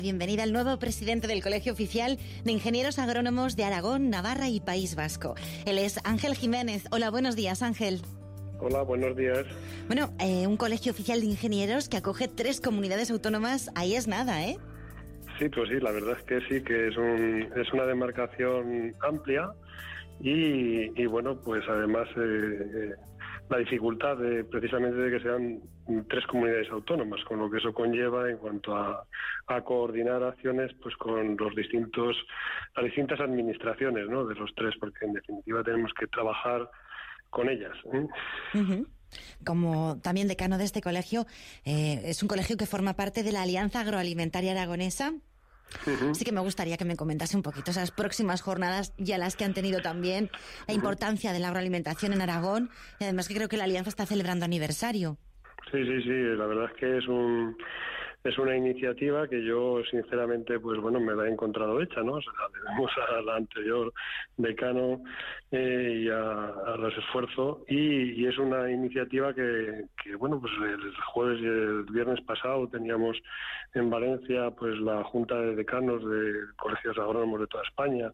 Bienvenida al nuevo presidente del Colegio Oficial de Ingenieros Agrónomos de Aragón, Navarra y País Vasco. Él es Ángel Jiménez. Hola, buenos días, Ángel. Hola, buenos días. Bueno, un colegio oficial de ingenieros que acoge 3 comunidades autónomas, ahí es nada, ¿eh? Sí, pues sí, la verdad es que sí, que es una demarcación amplia y bueno, pues además la dificultad precisamente de que sean 3 comunidades autónomas, con lo que eso conlleva en cuanto a coordinar acciones pues con las distintas administraciones, ¿no?, de los 3, porque en definitiva tenemos que trabajar con ellas. Uh-huh. Como también decano de este colegio, es un colegio que forma parte de la Alianza Agroalimentaria Aragonesa. Uh-huh. Sí que me gustaría que me comentase un poquito esas próximas jornadas y a las que han tenido también la importancia de la agroalimentación en Aragón, y además que creo que la Alianza está celebrando aniversario. Sí, la verdad es que es una iniciativa que yo sinceramente pues bueno me la he encontrado hecha, ¿no? O sea, debemos a la anterior decano y a los esfuerzos y es una iniciativa que bueno, pues el jueves y el viernes pasado teníamos en Valencia pues la Junta de Decanos de Colegios Agrónomos de toda España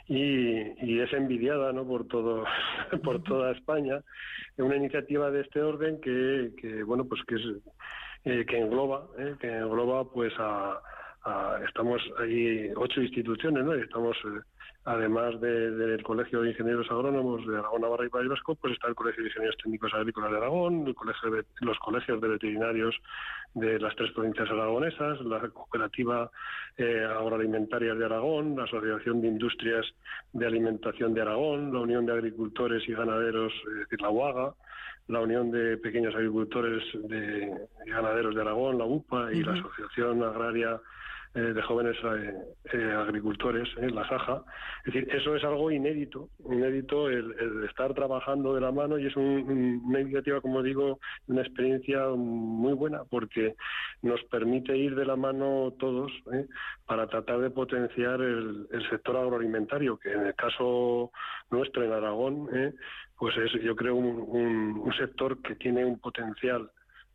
y es envidiada, ¿no?, por toda España, una iniciativa de este orden que bueno, pues que es que engloba pues estamos ahí 8 instituciones, ¿no? Y estamos además del Colegio de Ingenieros Agrónomos de Aragón, Navarra y País Vasco, pues está el Colegio de Ingenieros Técnicos Agrícolas de Aragón, los colegios de veterinarios de las 3 provincias aragonesas, la Cooperativa Agroalimentaria de Aragón, la Asociación de Industrias de Alimentación de Aragón, la Unión de Agricultores y Ganaderos, es decir, la UAGA, la Unión de Pequeños Agricultores y Ganaderos de Aragón, la UPA, y la Asociación Agraria de Jóvenes Agricultores, la SAJA. Es decir, eso es algo inédito el estar trabajando de la mano, y es una iniciativa, como digo, una experiencia muy buena, porque nos permite ir de la mano todos para tratar de potenciar el sector agroalimentario, que en el caso nuestro en Aragón pues es, yo creo, un sector que tiene un potencial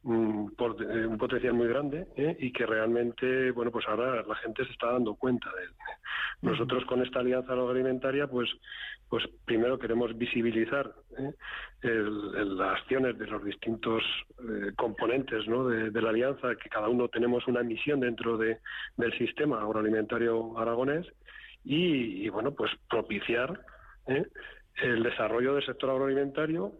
muy grande y que realmente, bueno, pues ahora la gente se está dando cuenta de él. Nosotros con esta alianza agroalimentaria pues primero queremos visibilizar las acciones de los distintos componentes, ¿no?, de la alianza, que cada uno tenemos una misión dentro del sistema agroalimentario aragonés y bueno, pues propiciar el desarrollo del sector agroalimentario,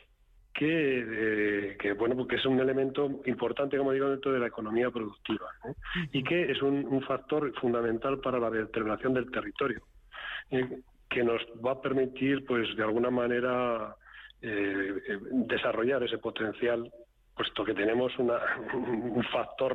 que bueno, porque es un elemento importante, como digo, dentro de la economía productiva, y que es un factor fundamental para la vertebración del territorio, que nos va a permitir, pues de alguna manera, desarrollar ese potencial, puesto que tenemos un factor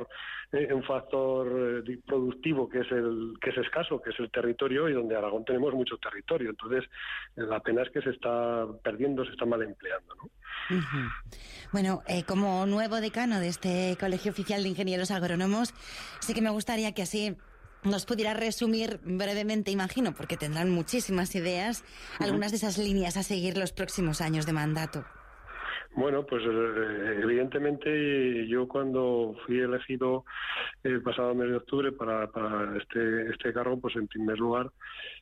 productivo que es escaso, que es el territorio, y donde Aragón tenemos mucho territorio. Entonces, la pena es que se está perdiendo, se está mal empleando, ¿no? Uh-huh. Bueno, como nuevo decano de este Colegio Oficial de Ingenieros Agrónomos, sí que me gustaría que así nos pudiera resumir brevemente, imagino, porque tendrán muchísimas ideas, algunas de esas líneas a seguir los próximos años de mandato. Bueno, pues evidentemente yo cuando fui elegido el pasado mes de octubre para este cargo, pues en primer lugar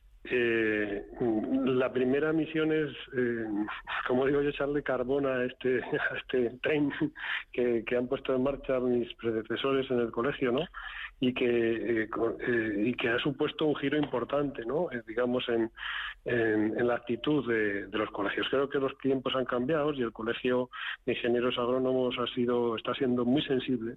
la primera misión es, como digo yo, echarle carbón a este tren que han puesto en marcha mis predecesores en el colegio, ¿no? Y que ha supuesto un giro importante, ¿no?, digamos en la actitud de los colegios. Creo que los tiempos han cambiado y el Colegio de Ingenieros Agrónomos está siendo muy sensible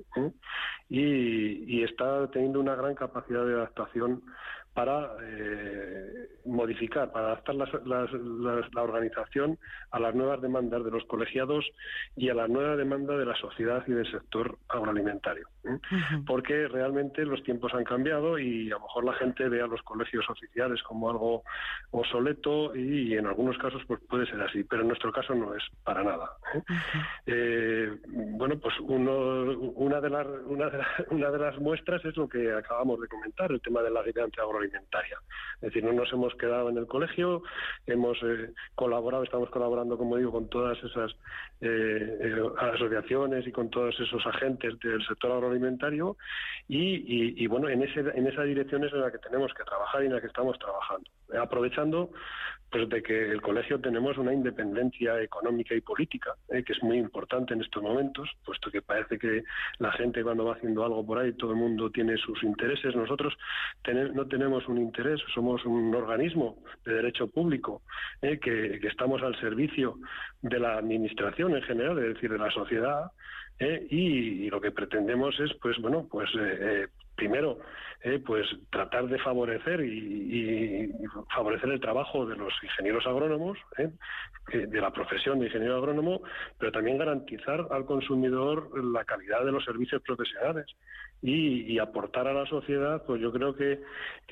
y está teniendo una gran capacidad de adaptación para modificar, para adaptar la organización a las nuevas demandas de los colegiados y a la nueva demanda de la sociedad y del sector agroalimentario. Uh-huh. Porque realmente los tiempos han cambiado y a lo mejor la gente ve a los colegios oficiales como algo obsoleto y en algunos casos pues puede ser así, pero en nuestro caso no es para nada. Uh-huh. Bueno, pues una de las muestras es lo que acabamos de comentar, el tema de la guianza agroalimentaria. Es decir, no nos hemos quedado en el colegio, hemos estamos colaborando, como digo, con todas esas asociaciones y con todos esos agentes del sector agroalimentario y y bueno, en esa dirección es en la que tenemos que trabajar y en la que estamos trabajando, aprovechando pues de que el colegio tenemos una independencia económica y política, que es muy importante en estos momentos, puesto que parece que la gente cuando va haciendo algo por ahí, todo el mundo tiene sus intereses. Nosotros no tenemos un interés, somos un organismo de derecho público, que estamos al servicio de la administración en general, es decir, de la sociedad, y lo que pretendemos es, primero, pues tratar de favorecer y favorecer el trabajo de los ingenieros agrónomos, de la profesión de ingeniero agrónomo, pero también garantizar al consumidor la calidad de los servicios profesionales y aportar a la sociedad. Pues yo creo que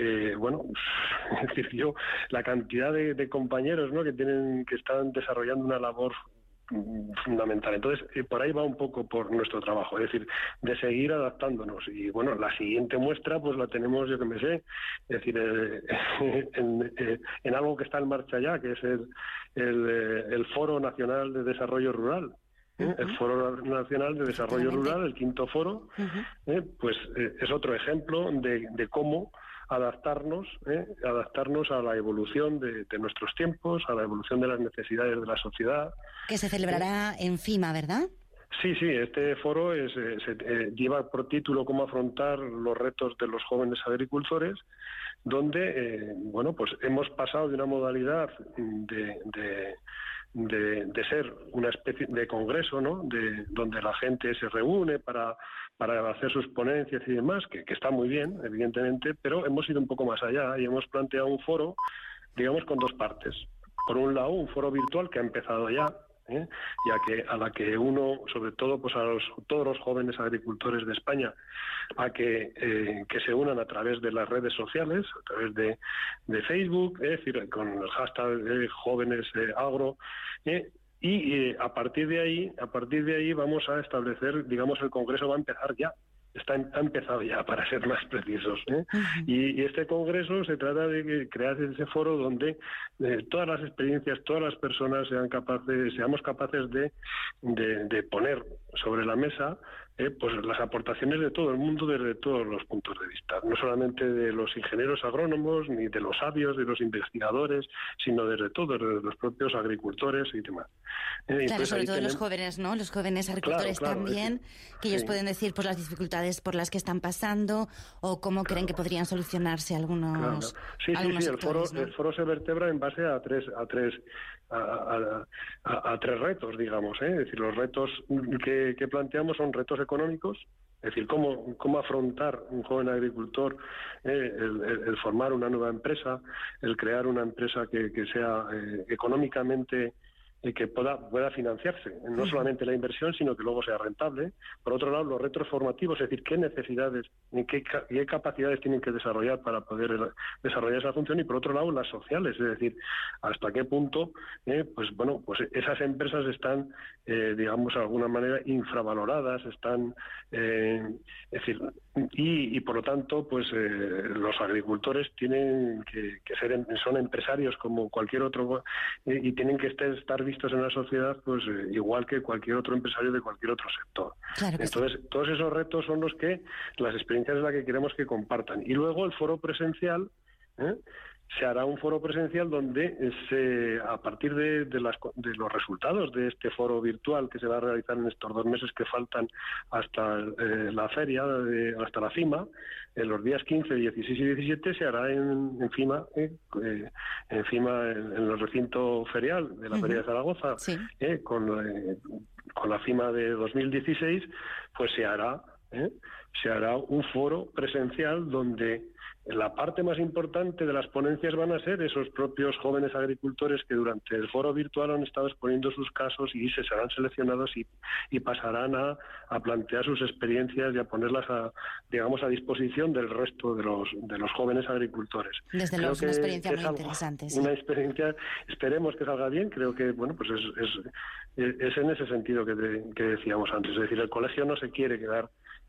es decir, la cantidad de compañeros, ¿no?, que están desarrollando una labor fundamental. Entonces, por ahí va un poco por nuestro trabajo, es decir, de seguir adaptándonos. Y bueno, la siguiente muestra pues la tenemos, yo que me sé, es decir, en algo que está en marcha ya, que es el Foro Nacional de Desarrollo Rural. El Foro Nacional de Desarrollo Rural, el 5º foro, es otro ejemplo de cómo adaptarnos a la evolución de nuestros tiempos, a la evolución de las necesidades de la sociedad. Que se celebrará en FIMA, ¿verdad? Sí, este foro lleva por título Cómo afrontar los retos de los jóvenes agricultores, donde pues hemos pasado de una modalidad de ser una especie de congreso, ¿no?, donde la gente se reúne para hacer sus ponencias y demás, que está muy bien, evidentemente, pero hemos ido un poco más allá y hemos planteado un foro, digamos, con dos partes. Por un lado, un foro virtual que ha empezado ya, a la que uno, sobre todo, pues todos los jóvenes agricultores de España, a que se unan a través de las redes sociales, a través de Facebook, es decir, con el hashtag jóvenes agro, y a partir de ahí vamos a establecer, digamos, el congreso va a empezar ya. Ha empezado ya, para ser más precisos, y este congreso se trata de crear ese foro donde todas las experiencias, todas las personas seamos capaces de poner sobre la mesa pues las aportaciones de todo el mundo desde todos los puntos de vista, no solamente de los ingenieros agrónomos, ni de los sabios, de los investigadores, sino desde todos, desde los propios agricultores y demás. Claro, sobre todo los jóvenes, ¿no? Los jóvenes agricultores también, que ellos pueden decir pues las dificultades por las que están pasando o cómo creen que podrían solucionarse algunos sectores, ¿no? El foro se vertebra en base a tres retos, digamos, Es decir, los retos que planteamos son retos económicos, es decir, cómo afrontar un joven agricultor, el formar una nueva empresa, el crear una empresa que sea económicamente que pueda financiarse, no solamente la inversión, sino que luego sea rentable. Por otro lado, los retos formativos, es decir, qué necesidades, qué capacidades tienen que desarrollar para poder desarrollar esa función, y por otro lado, las sociales, es decir, hasta qué punto pues esas empresas están, digamos, de alguna manera infravaloradas, están, es decir, y por lo tanto, pues los agricultores tienen que son empresarios como cualquier otro, y tienen que estar vistos en la sociedad pues igual que cualquier otro empresario de cualquier otro sector. Claro. Entonces, todos esos retos son las experiencias de las que queremos que compartan. Y luego el foro presencial, se hará un foro presencial donde a partir de los resultados de este foro virtual que se va a realizar en estos 2 meses que faltan hasta la feria, hasta la FIMA, en los días 15, 16 y 17 se hará en FIMA, en el recinto ferial de la Feria de Zaragoza, con la FIMA de 2016, pues se hará un foro presencial donde la parte más importante de las ponencias van a ser esos propios jóvenes agricultores que durante el foro virtual han estado exponiendo sus casos y se serán seleccionados y pasarán a plantear sus experiencias y a ponerlas a disposición del resto de los jóvenes agricultores. Desde luego es una experiencia muy interesante. Sí. Una experiencia, esperemos que salga bien. Creo que pues es en ese sentido que decíamos antes. Es decir, el colegio no se quiere quedar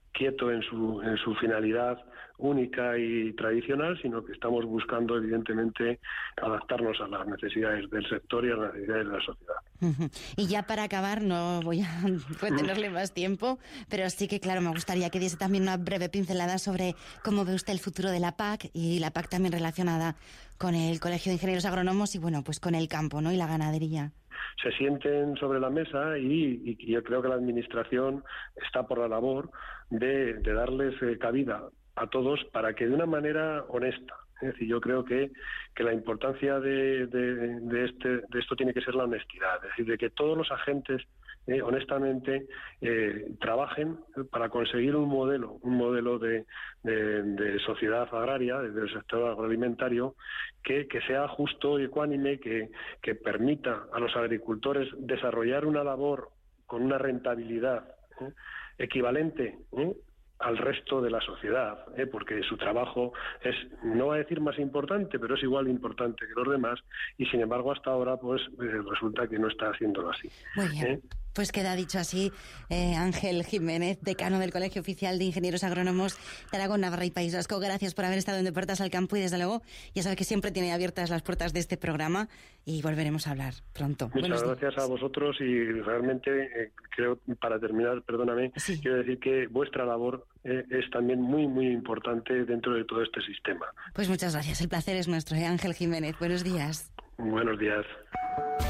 quieto en su finalidad única y tradicional, sino que estamos buscando, evidentemente, adaptarnos a las necesidades del sector y a las necesidades de la sociedad. Y ya para acabar, no voy a retenerle más tiempo, pero sí que, claro, me gustaría que diese también una breve pincelada sobre cómo ve usted el futuro de la PAC, y la PAC también relacionada con el Colegio de Ingenieros Agrónomos y, bueno, pues con el campo, ¿no?, y la ganadería. Se sienten sobre la mesa y yo creo que la Administración está por la labor de darles cabida a todos para que de una manera honesta. Es decir, yo creo que la importancia de esto tiene que ser la honestidad, es decir, de que todos los agentes honestamente trabajen para conseguir un modelo de sociedad agraria, del sector agroalimentario, que sea justo y ecuánime, que permita a los agricultores desarrollar una labor con una rentabilidad equivalente al resto de la sociedad, porque su trabajo es, no voy a decir más importante, pero es igual de importante que los demás, y sin embargo hasta ahora pues resulta que no está haciéndolo así. Muy bien. Pues queda dicho así. Ángel Jiménez, decano del Colegio Oficial de Ingenieros Agrónomos de Aragón, Navarra y País Vasco, gracias por haber estado en De Puertas al Campo, y desde luego ya sabe que siempre tiene abiertas las puertas de este programa y volveremos a hablar pronto. Muchas gracias a vosotros, y realmente creo, para terminar, perdóname, sí, quiero decir que vuestra labor es también muy, muy importante dentro de todo este sistema. Pues muchas gracias, el placer es nuestro. Ángel Jiménez, buenos días. Buenos días.